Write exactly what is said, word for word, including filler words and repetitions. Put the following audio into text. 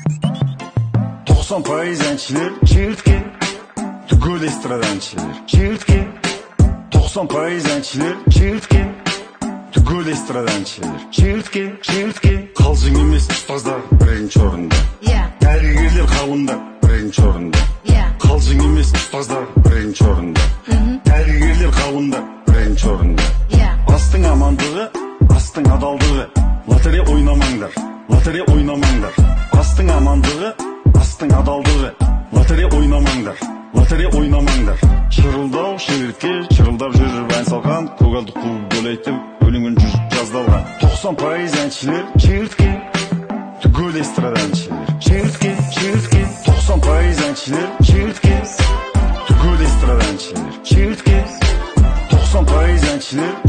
тоқсан пайыз әншілер черткен, түгел эстрада әншілер черткен. тоқсан пайыз әншілер черткен, түгел эстрада әншілер черткен, черткен. Қалжың емес ұстаздар бірінші орында, дәрігерлер ғалымдар бірінші орында. Қалжың емес ұстаздар бірінші орында, дәрігерлер ғалымдар бірінші орында. Астың амандығы, астың адалдығы, лотерея ойнамаңдар, лотерея ойнамаңдар. Астың амандығы, астың адалдығы, лотерея ойнамаңдар, лотерея ойнамаңдар. Шырылдау шерітке, шырылдап жүріп ән салған, көгалды қуып өлейтіп, өлеңін жүз жаздалған. тоқсан пайыз әншілер черткен, түгел эстрада әншілер черткен, черткен. тоқсан пайыз әншілер черткен, түгел эстрада әншілер черткен. тоқсан пайыз әншілер